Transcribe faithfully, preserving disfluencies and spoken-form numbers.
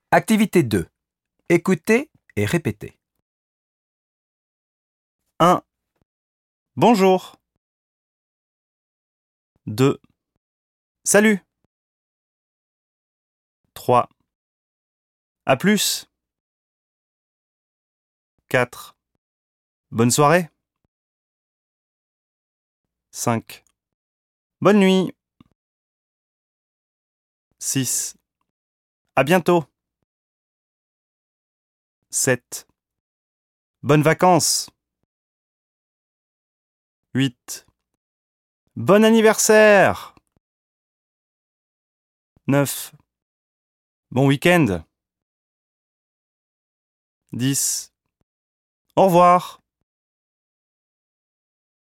Activité deux. Écoutez et répétez. un. Bonjour. deux. Salut. trois. À plus. quatre. Bonne soirée. cinq. Bonne nuit. six. À bientôt. sept. Bonnes vacances. huit. Bon anniversaire. neuf. Bon week-end. dix. Au revoir.